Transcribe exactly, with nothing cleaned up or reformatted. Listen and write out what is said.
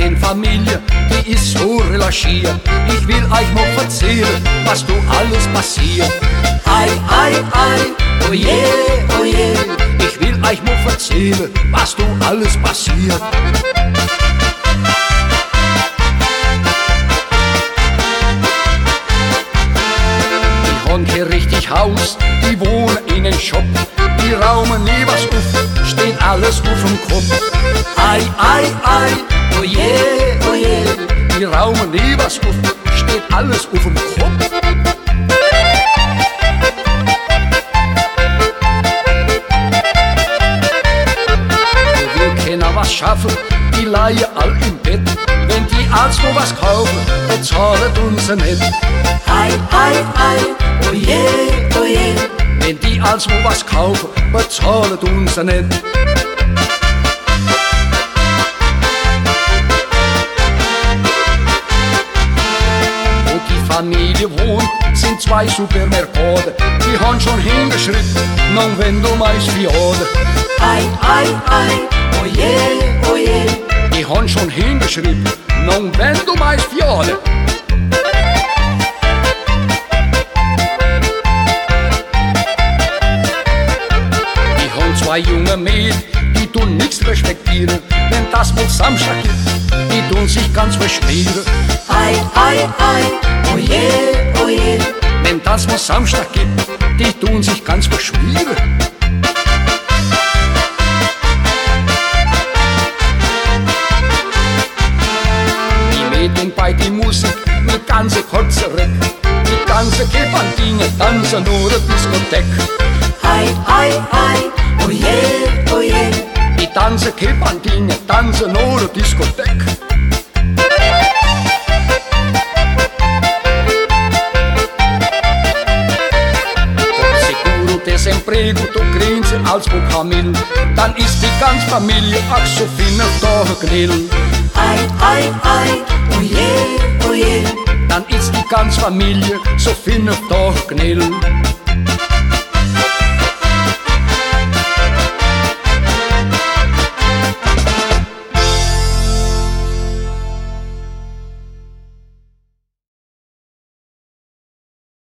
Mein Familie, die ist so relâchiert. Ich will euch mal erzählen, was du alles passiert. Ei, ei, ei, oje, oje. Ich will euch mal erzählen, was du alles passiert. Die haben hier richtig Haus, die wohnen in einem Shop. Die raumen nie was auf, steht alles auf dem Kopf. Ei, ei, ei, oje, oje. Die raumen nie was auf, steht alles auf dem Kopf. Die will keiner was schaffen, die leihen all im Bett. Wenn die also was kaufen, bezahlen uns nicht. Ei, ei, ei, oje, oje. Wenn die also was kaufen, bezahlen uns nicht. Wo die Familie wohnt, sind zwei Supermärkte. Die haben schon hingeschrieben, non vendo mais fiade. Ei, ei, ei, oje, oje. Die haben schon hingeschrieben, non vendo mais fiade. Zwei junge Mädchen, die tun nichts respektieren. Wenn das wohl Samstag gibt, die tun sich ganz verschmieren. Ei, ei, ei, oje, oje. Wenn das wohl Samstag gibt, die tun sich ganz verschmieren. Die Mädchen bei die Musik mit ganze kurze Reck. Die ganze Kebandine tanzen nur eine Diskothek. Ei, ei, ei, oje, oje. Die tanzen Kebandine tanzen nur eine Diskothek. Seguro desemprego, du grinsen als Kamil. Dann ist die ganze Familie ach so finne Tagegrill. Ei, ei, ei, oje, oje. Dann ist die ganze Familie so finne Tagegrill.